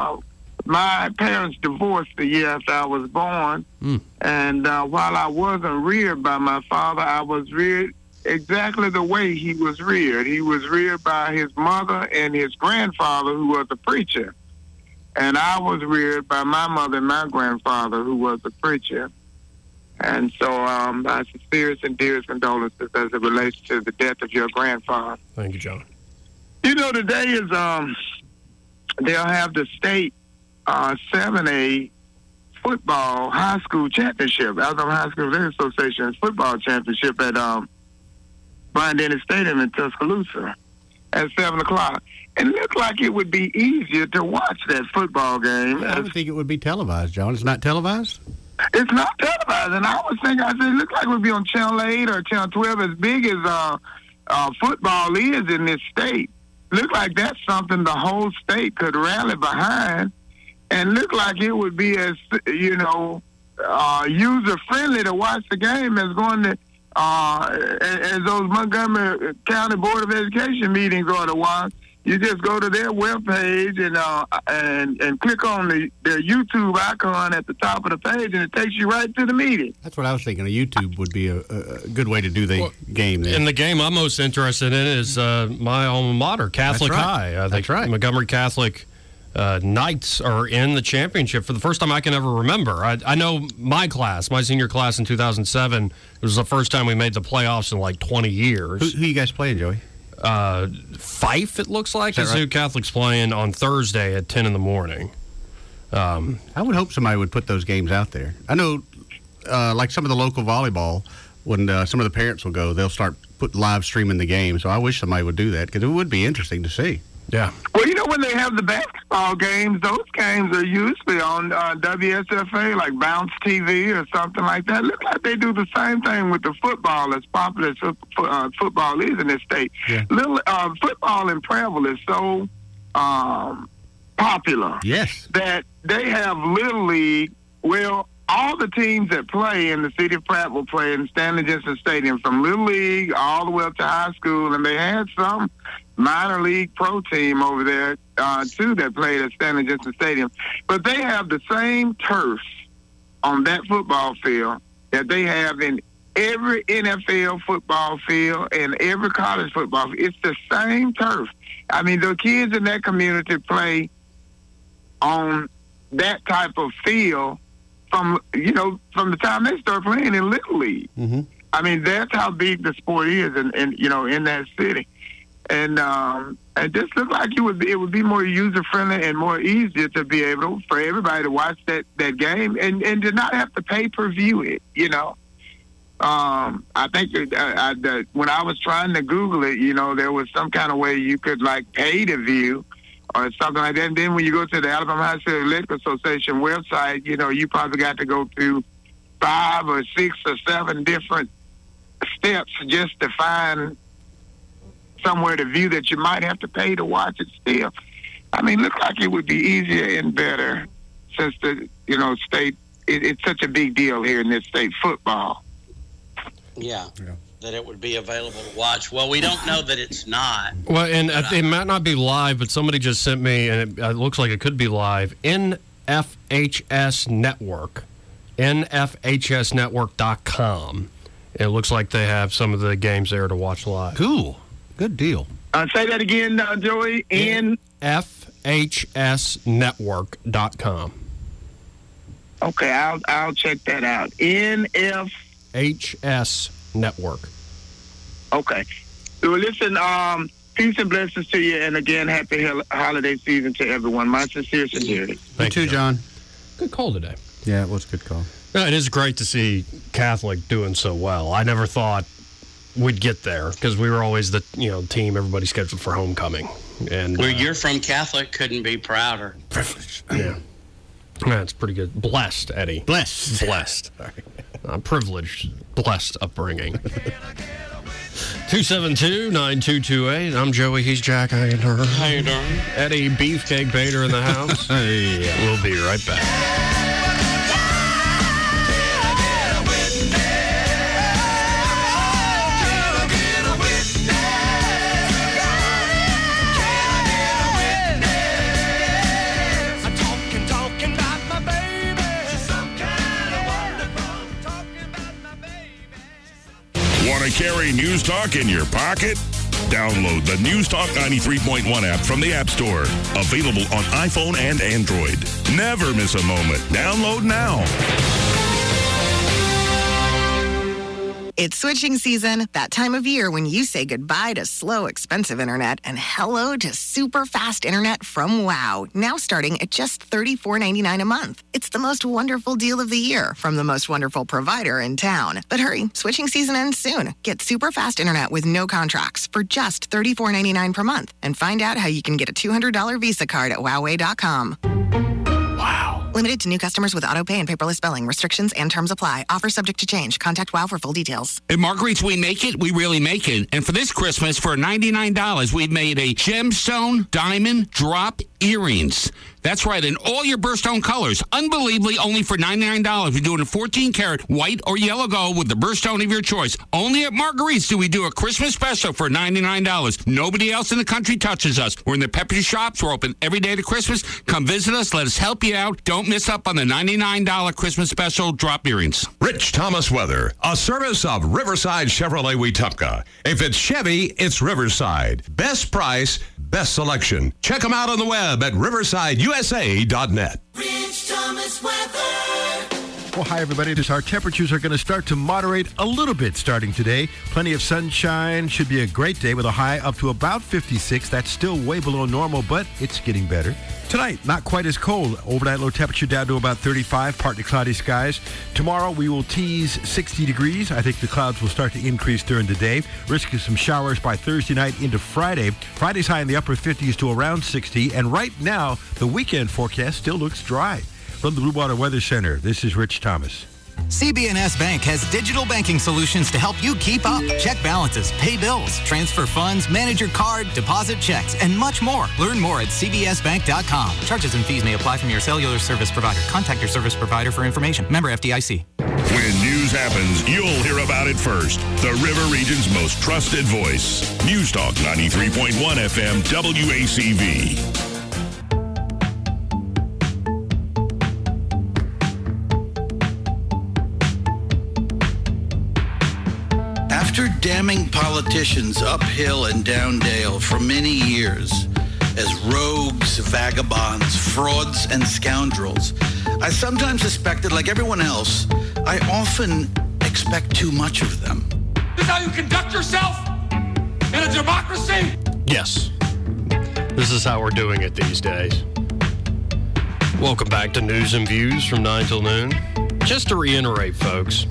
my parents divorced the year after I was born. And while I wasn't reared by my father, I was reared exactly the way he was reared. He was reared by his mother and his grandfather, who was a preacher. And I was reared by my mother and my grandfather, who was a preacher. And so my sincerest and dearest condolences as it relates to the death of your grandfather. Thank you, John. You know, today is, they'll have the state 7A football high school championship, Alabama High School Athletic Association's football championship at Bryant-Denny Stadium in Tuscaloosa at 7 o'clock. And it looked like it would be easier to watch that football game. I would think it would be televised, John. It's not televised? It's not televised. And I was thinking, I said, it looks like it would be on Channel 8 or Channel 12, as big as football is in this state. Look like that's something the whole state could rally behind, and look like it would be as, user-friendly to watch the game as going to, as those Montgomery County Board of Education meetings are to watch. You just go to their webpage and click on the YouTube icon at the top of the page, and it takes you right to the meeting. That's what I was thinking. A YouTube would be a good way to do the game there. And the game I'm most interested in is my alma mater, Catholic High. That's right. Montgomery Catholic Knights are in the championship for the first time I can ever remember. I know my senior class in 2007, it was the first time we made the playoffs in like 20 years. Who you guys playing, Joey? Fife, it looks like, is who Catholic's playing on Thursday at 10 in the morning. I would hope somebody would put those games out there. I know, like some of the local volleyball, when some of the parents will go, they'll start live streaming the game. So I wish somebody would do that, because it would be interesting to see. Yeah. Well, when they have the basketball games, those games are usually on WSFA, like Bounce TV or something like that. Look like they do the same thing with the football, as popular as football is in this state. Yeah. Football in Prairville is so popular. Yes. That they have Little League. Well, all the teams that play in the city of Prattville play in Stanley Jensen Stadium, from Little League all the way up to high school, and they had some minor league pro team over there, too, that played at Stanley Johnson Stadium. But they have the same turf on that football field that they have in every NFL football field and every college football field. It's the same turf. I mean, the kids in that community play on that type of field from the time they start playing in Little League. Mm-hmm. I mean, that's how big the sport is in that city. And it just looked like it would be more user-friendly and more easier to be able for everybody to watch that game and to not have to pay-per-view it, I think when I was trying to Google it, there was some kind of way you could, pay to view or something like that. And then when you go to the Alabama High School Athletic Association website, you probably got to go through 5 or 6 or 7 different steps just to find somewhere to view that you might have to pay to watch it still. I mean, look like it would be easier and better since the, state, it's such a big deal here in this state, football. Yeah, that it would be available to watch. Well, we don't know that it's not. Well, and it might not be live, but somebody just sent me, and it looks like it could be live, NFHS Network, NFHSnetwork.com. It looks like they have some of the games there to watch live. Cool. Good deal. Say that again, Joey. NFHSnetwork.com. Okay, I'll check that out. NFHS Network. Okay. So listen, peace and blessings to you, and again, happy holiday season to everyone. My sincere sincerity. Thank you, John. Good call today. Yeah, it was a good call. No, it is great to see Catholic doing so well. I never thought we'd get there because we were always the team everybody scheduled for homecoming. And where you're from, Catholic couldn't be prouder. Privileged. Yeah, that's pretty good. Blessed, Eddie. Blessed. Privileged. Blessed upbringing. 272-9228. I'm Joey. He's Jack. How you doing? How you doing? Eddie Beefcake Bader in the house. Hey. We'll be right back. Want to carry News Talk in your pocket? Download the News Talk 93.1 app from the App Store. Available on iPhone and Android. Never miss a moment. Download now. It's switching season, that time of year when you say goodbye to slow, expensive internet and hello to super fast internet from WOW, now starting at just $34.99 a month. It's the most wonderful deal of the year from the most wonderful provider in town. But hurry, switching season ends soon. Get super fast internet with no contracts for just $34.99 per month and find out how you can get a $200 Visa card at Wowway.com. Limited to new customers with auto pay and paperless billing. Restrictions and terms apply. Offer subject to change. Contact WOW for full details. At Marguerite's We Make It, we really make it. And for this Christmas, for $99, we've made a gemstone diamond drop earrings. That's right, in all your birthstone colors. Unbelievably, only for $99. We're doing a 14-karat white or yellow gold with the birthstone of your choice. Only at Marguerite's do we do a Christmas special for $99. Nobody else in the country touches us. We're in the Peppery shops. We're open every day to Christmas. Come visit us. Let us help you out. Don't miss up on the $99 Christmas special drop earrings. Rich Thomas Weather, a service of Riverside Chevrolet Wetumpka. If it's Chevy, it's Riverside. Best price, best selection. Check them out on the web at riversideusa.net. Rich Thomas Weather. Well, hi, everybody. Our temperatures are going to start to moderate a little bit starting today. Plenty of sunshine. Should be a great day with a high up to about 56. That's still way below normal, but it's getting better. Tonight, not quite as cold. Overnight low temperature down to about 35, partly cloudy skies. Tomorrow, we will tease 60 degrees. I think the clouds will start to increase during the day. Risk of some showers by Thursday night into Friday. Friday's high in the upper 50s to around 60. And right now, the weekend forecast still looks dry. From the Blue Water Weather Center, this is Rich Thomas. CB&S Bank has digital banking solutions to help you keep up. Check balances, pay bills, transfer funds, manage your card, deposit checks, and much more. Learn more at cbsbank.com. Charges and fees may apply from your cellular service provider. Contact your service provider for information. Member FDIC. When News news happens, you'll hear about it first. The River Region's most trusted voice. News Talk 93.1 FM WACV. After damning politicians uphill and down dale for many years as rogues, vagabonds, frauds, and scoundrels, I sometimes suspected, like everyone else, I often expect too much of them. This is how you conduct yourself in a democracy? Yes. This is how we're doing it these days. Welcome back to News and Views from 9 till noon. Just to reiterate, folks,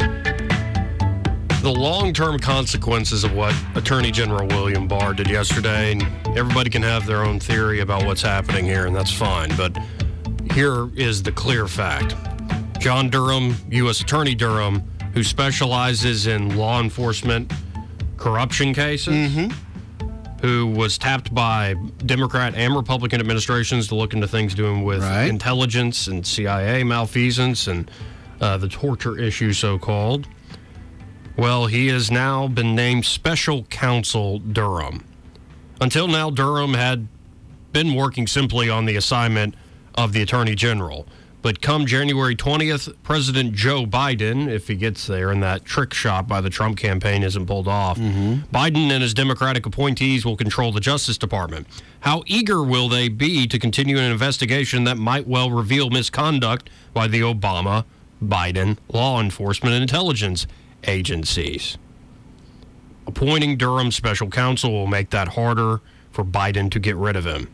the long-term consequences of what Attorney General William Barr did yesterday, and everybody can have their own theory about what's happening here, and that's fine, but here is the clear fact. John Durham, U.S. Attorney Durham, who specializes in law enforcement corruption cases, who was tapped by Democrat and Republican administrations to look into things doing with intelligence and CIA malfeasance and the torture issue, so-called. Well, he has now been named Special Counsel Durham. Until now, Durham had been working simply on the assignment of the Attorney General. But come January 20th, President Joe Biden, if he gets there and that trick shot by the Trump campaign isn't pulled off, Biden and his Democratic appointees will control the Justice Department. How eager will they be to continue an investigation that might well reveal misconduct by the Obama-Biden law enforcement and intelligence agencies? Appointing Durham special counsel will make that harder for Biden to get rid of him.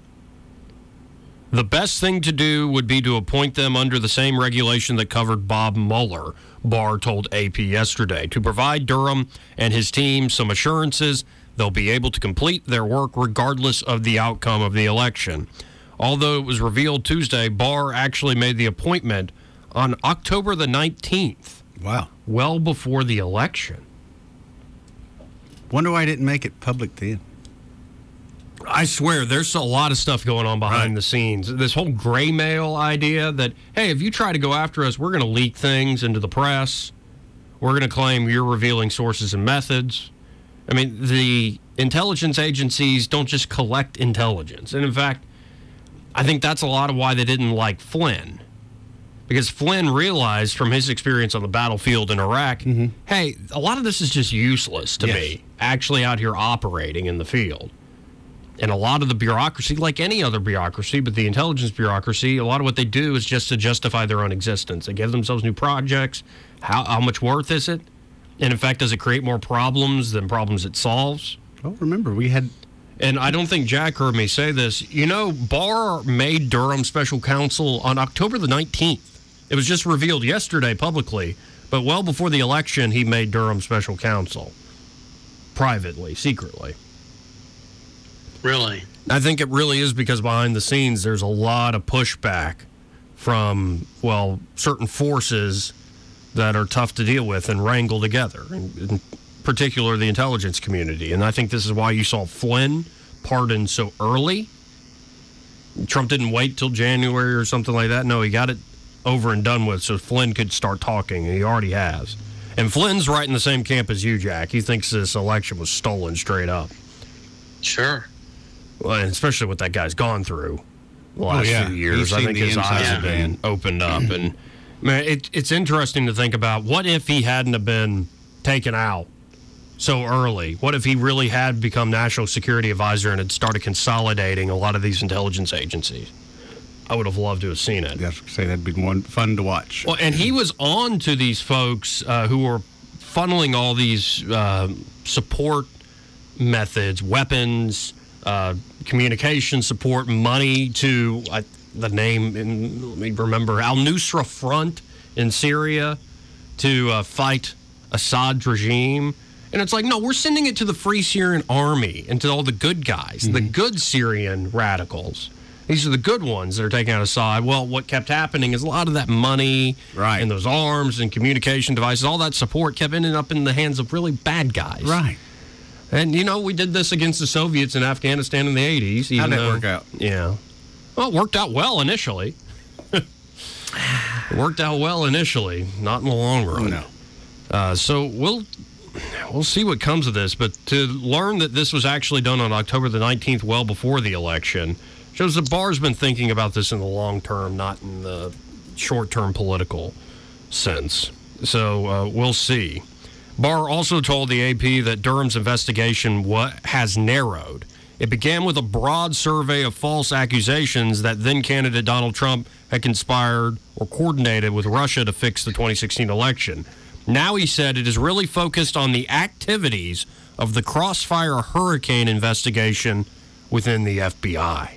The best thing to do would be to appoint them under the same regulation that covered Bob Mueller, Barr told AP yesterday, to provide Durham and his team some assurances they'll be able to complete their work regardless of the outcome of the election. Although it was revealed Tuesday, Barr actually made the appointment on October the 19th. Wow. Well before the election. Wonder why I didn't make it public then. I swear, there's a lot of stuff going on behind the scenes. This whole gray mail idea that, hey, if you try to go after us, we're going to leak things into the press. We're going to claim you're revealing sources and methods. I mean, the intelligence agencies don't just collect intelligence. And in fact, I think that's a lot of why they didn't like Flynn. Because Flynn realized from his experience on the battlefield in Iraq, hey, a lot of this is just useless to me, actually out here operating in the field. And a lot of the bureaucracy, like any other bureaucracy, but the intelligence bureaucracy, a lot of what they do is just to justify their own existence. They give themselves new projects. How much worth is it? And in fact, does it create more problems than problems it solves? Well, remember, we had... And I don't think Jack heard me say this. You know, Barr made Durham special counsel on October the 19th. It was just revealed yesterday publicly, but well before the election, he made Durham special counsel. Privately, secretly. Really? I think it really is because behind the scenes, there's a lot of pushback from, well, certain forces that are tough to deal with and wrangle together, in particular the intelligence community. And I think this is why you saw Flynn pardoned so early. Trump didn't wait till January or something like that. No, he got it over and done with so Flynn could start talking, and he already has. And Flynn's right in the same camp as you, Jack. He thinks this election was stolen straight up. Sure. Well, and especially what that guy's gone through the last few years. I think his eyes have been opened up. And man, it's interesting to think about, what if he hadn't have been taken out so early? What if he really had become National Security Advisor and had started consolidating a lot of these intelligence agencies? I would have loved to have seen it. I was going to say that'd be fun to watch. Well, and he was on to these folks who were funneling all these support methods, weapons, communication support, money to the name, let me remember, Al-Nusra Front in Syria to fight Assad's regime. And it's like, no, we're sending it to the Free Syrian Army and to all the good guys, the good Syrian radicals. These are the good ones that are taking out Assad. Well, what kept happening is a lot of that money and those arms and communication devices, all that support kept ending up in the hands of really bad guys. Right. And, you know, we did this against the Soviets in Afghanistan in the 80s. How'd that work out? Yeah. Well, it worked out well initially. It worked out well initially, not in the long run. No. So we'll see what comes of this. But to learn that this was actually done on October the 19th, well before the election, shows that Barr's been thinking about this in the long term, not in the short-term political sense. So we'll see. Barr also told the AP that Durham's investigation has narrowed. It began with a broad survey of false accusations that then-candidate Donald Trump had conspired or coordinated with Russia to fix the 2016 election. Now, he said, it is really focused on the activities of the Crossfire Hurricane investigation within the FBI.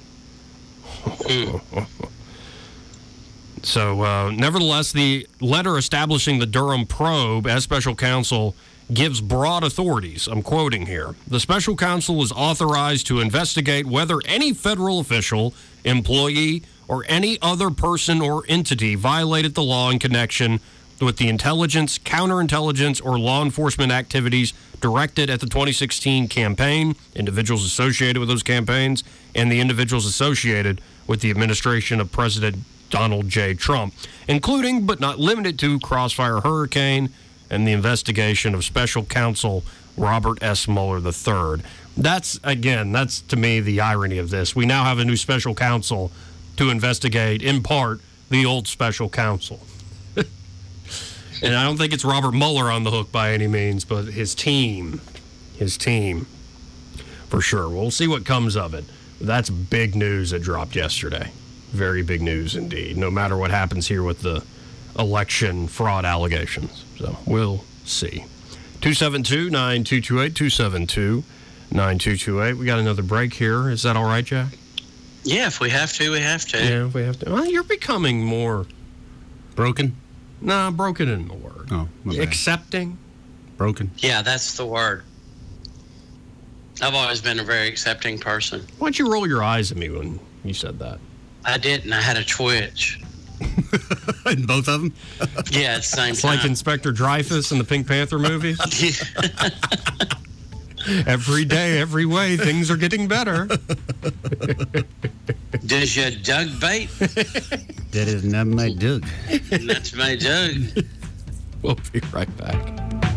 So, nevertheless, the letter establishing the Durham probe as special counsel gives broad authorities. I'm quoting here. The special counsel is authorized to investigate whether any federal official, employee, or any other person or entity violated the law in connection with the intelligence, counterintelligence, or law enforcement activities directed at the 2016 campaign, individuals associated with those campaigns, and the individuals associated with the administration of President Donald J. Trump, including but not limited to Crossfire Hurricane and the investigation of special counsel Robert S. Mueller III. That's to me the irony of this. We now have a new special counsel to investigate, in part, the old special counsel. And I don't think it's Robert Mueller on the hook by any means, but his team, for sure. We'll see what comes of it. That's big news that dropped yesterday. Very big news indeed, no matter what happens here with the election fraud allegations. So we'll see. 272-9228, 272-9228. We got another break here. Is that all right, Jack? Yeah, if we have to, we have to. Yeah, if we have to. Well, you're becoming more... Broken? Nah, broken isn't the word. Oh, my bad. Accepting? Broken? Yeah, that's the word. I've always been a very accepting person. Why'd you roll your eyes at me when you said that? I didn't. I had a twitch. In both of them? Yeah, at the same it's time. Like Inspector Dreyfus in the Pink Panther movies? Every day, every way, things are getting better. Does your Doug bait? That is not my Doug. That's my Doug. We'll be right back.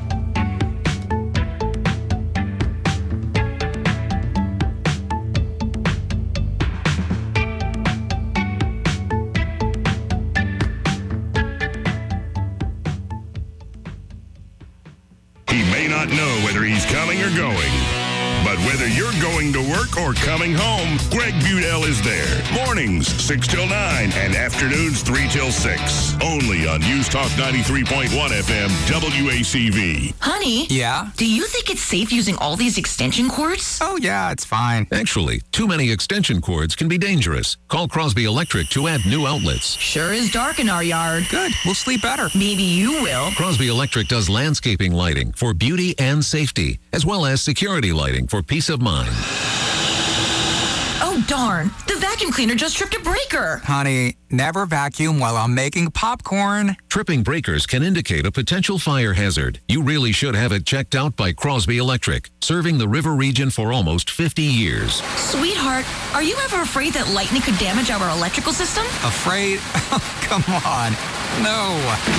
He may not know whether he's coming or going, but whether you're going to work or coming home, Greg Budell is there. Mornings, 6 till 9, and afternoons, 3 till 6. Only on News Talk 93.1 FM, WACV. Honey? Yeah? Do you think it's safe using all these extension cords? Oh, yeah, it's fine. Actually, too many extension cords can be dangerous. Call Crosby Electric to add new outlets. Sure is dark in our yard. Good. We'll sleep better. Maybe you will. Crosby Electric does landscaping lighting for beauty and safety, as well as security lighting for peace of mind. Oh, darn. The vacuum cleaner just tripped a breaker. Honey, never vacuum while I'm making popcorn. Tripping breakers can indicate a potential fire hazard. You really should have it checked out by Crosby Electric, serving the river region for almost 50 years. Sweetheart, are you ever afraid that lightning could damage our electrical system? Afraid? Oh, come on. No.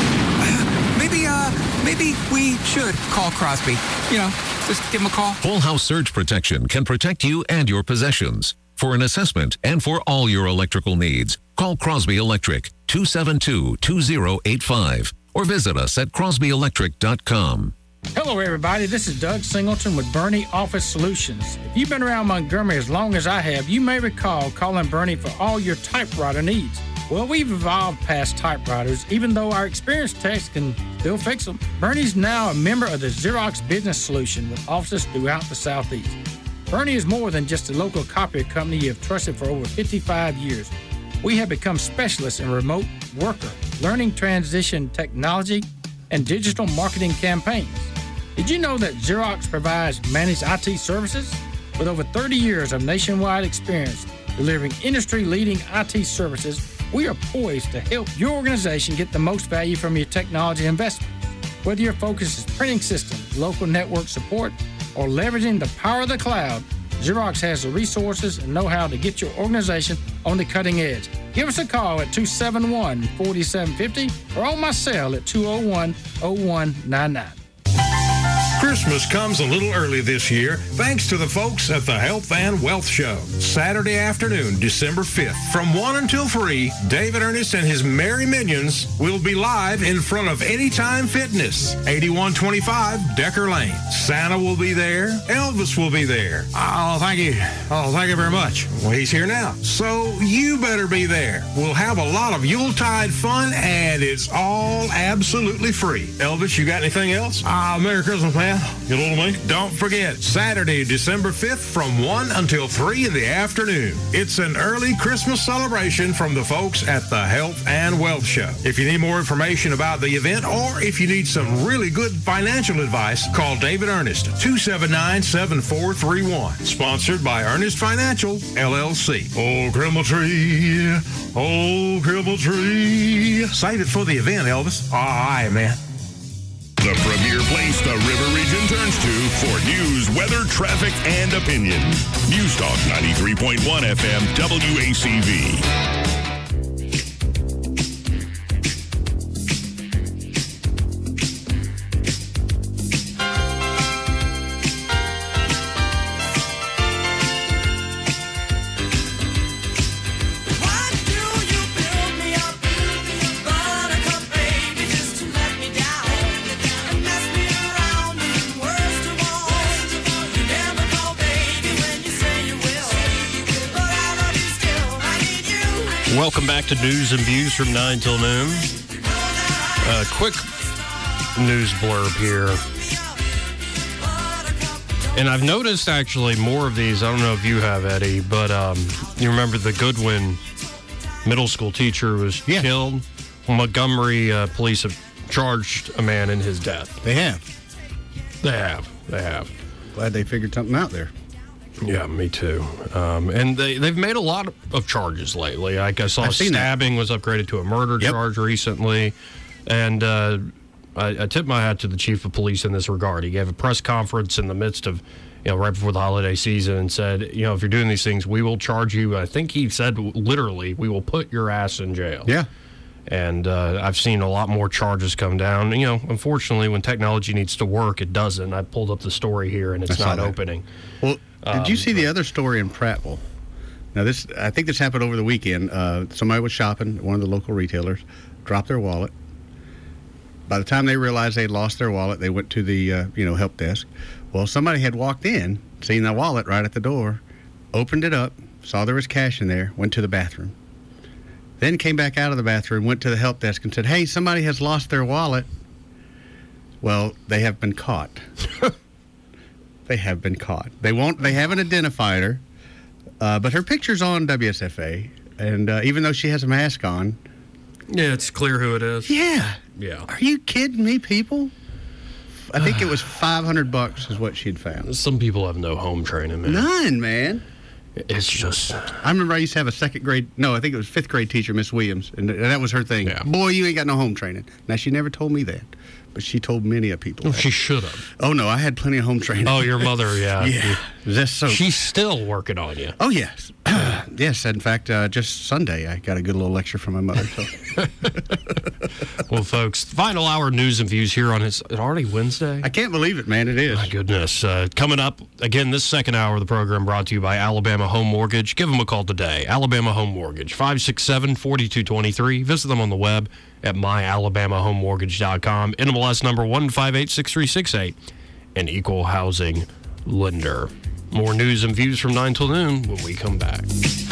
Maybe we should call Crosby. Just give him a call. Whole house surge protection can protect you and your possessions. For an assessment and for all your electrical needs, call Crosby Electric 272-2085 or visit us at crosbyelectric.com. Hello, everybody. This is Doug Singleton with Bernie Office Solutions. If you've been around Montgomery as long as I have, you may recall calling Bernie for all your typewriter needs. Well, we've evolved past typewriters, even though our experienced techs can still fix them. Bernie's now a member of the Xerox Business Solution with offices throughout the Southeast. Bernie is more than just a local copier company you have trusted for over 55 years. We have become specialists in remote worker, learning transition technology, and digital marketing campaigns. Did you know that Xerox provides managed IT services? With over 30 years of nationwide experience delivering industry-leading IT services, we are poised to help your organization get the most value from your technology investments. Whether your focus is printing systems, local network support, or leveraging the power of the cloud, Xerox has the resources and know-how to get your organization on the cutting edge. Give us a call at 271-4750 or on my cell at 201-0199. Christmas comes a little early this year thanks to the folks at the Health and Wealth Show. Saturday afternoon, December 5th, from 1 until 3, David Ernest and his merry minions will be live in front of Anytime Fitness, 8125 Decker Lane. Santa will be there. Elvis will be there. Oh, thank you. Oh, thank you very much. Well, he's here now. So you better be there. We'll have a lot of Yuletide fun, and it's all absolutely free. Elvis, you got anything else? Merry Christmas, man. You little me. Don't forget, Saturday, December 5th from 1 until 3 in the afternoon. It's an early Christmas celebration from the folks at the Health and Wealth Show. If you need more information about the event or if you need some really good financial advice, call David Ernest, 279-7431. Sponsored by Ernest Financial, LLC. Old Cribble Tree, old Cribble Tree. Save it for the event, Elvis. All right, man. The premier place the River Region turns to for news, weather, traffic, and opinion. News Talk 93.1 FM WACV. Welcome back to News and Views from 9 till noon. Quick news blurb here. And I've noticed actually more of these. I don't know if you have, Eddie, but you remember the Goodwin middle school teacher was killed? Well, Montgomery police have charged a man in his death. They have. Glad they figured something out there. Yeah, me too. And they've made a lot of charges lately. Like I saw stabbing was upgraded to a murder charge recently. And I tip my hat to the chief of police in this regard. He gave a press conference in the midst of, right before the holiday season and said, if you're doing these things, we will charge you. I think he said literally, we will put your ass in jail. Yeah. And I've seen a lot more charges come down. Unfortunately, when technology needs to work, it doesn't. I pulled up the story here, and it's not opening. Well, did you see the other story in Prattville? Now, I think this happened over the weekend. Somebody was shopping at one of the local retailers, dropped their wallet. By the time they realized they'd lost their wallet, they went to the help desk. Well, somebody had walked in, seen the wallet right at the door, opened it up, saw there was cash in there, went to the bathroom. Then came back out of the bathroom, went to the help desk and said, hey, somebody has lost their wallet. Well, they have been caught. They have been caught. They haven't identified her, but her picture's on WSFA, and even though she has a mask on. Yeah, it's clear who it is. Yeah. Yeah. Are you kidding me, people? I think it was $500 is what she'd found. Some people have no home training, man. None, man. It's just... I remember I used to have a fifth grade teacher, Miss Williams, and that was her thing. Yeah. Boy, you ain't got no home training. Now, she never told me that, but she told many of people that. She should have. Oh, no, I had plenty of home training. Oh, your mother, yeah. Yeah. That's so... She's still working on you. Oh, yes. Yes, in fact, just Sunday, I got a good little lecture from my mother. So. Well, folks, final hour news and views here on it's already Wednesday. I can't believe it, man. It is. My goodness. Coming up, again, this second hour of the program brought to you by Alabama Home Mortgage. Give them a call today. Alabama Home Mortgage, 567-4223. Visit them on the web at myalabamahomemortgage.com. NMLS number 1586368. An equal housing lender. More news and views from 9 till noon when we come back.